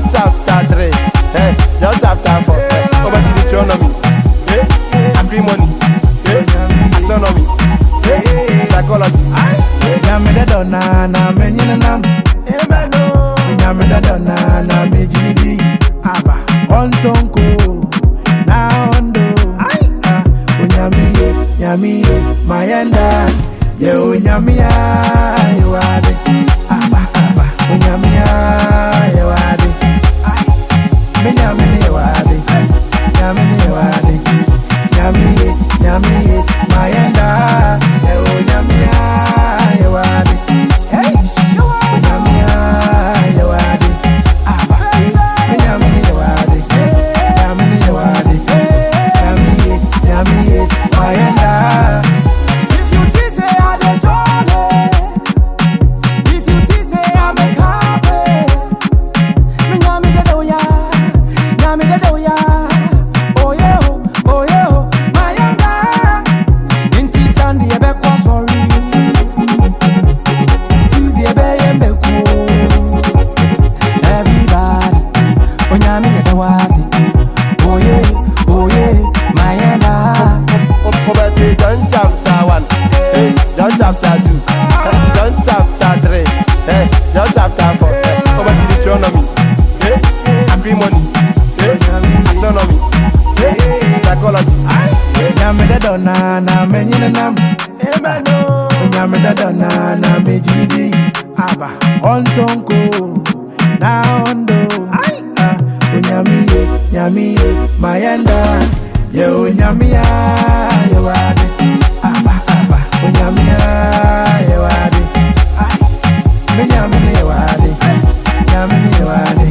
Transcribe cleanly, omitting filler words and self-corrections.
chapter 3, John chapter 4, over to Deuteronomy, agrimony, astronomy, psychology. Nyamida dona na menyina nam ebado nyamida dona na mejidi aba ontonko na ondo nyamiye mayenda ye onyamia yewade aba onyamia yewade menyamine yewade nyamine yewade nyamiye mayenda ye onyamia yewade onyamia yewade aba menyamine yewade nyamine yewade nyamiye mayenda. If you see say I dey jolly, if you see say I make happy, me nyami de doya, oh yeah, mayenda. Inti Sunday ebe kwa sorry, Tuesday ebe yembe ku. Everybody, oh nyami de wati, oh yeah, mayenda. Over to John chapter 1, John chapter 2, John chapter 3, John chapter 4, over to Deuteronomy, agrimony, astronomy, psychology. Nyamida dona na menyina nam ebado nyamida dona na mejidi aba ontonko na ondo nyamiye mayenda ye onyamia yewade aba onyamia yewade menyamine yewade nyamine yewade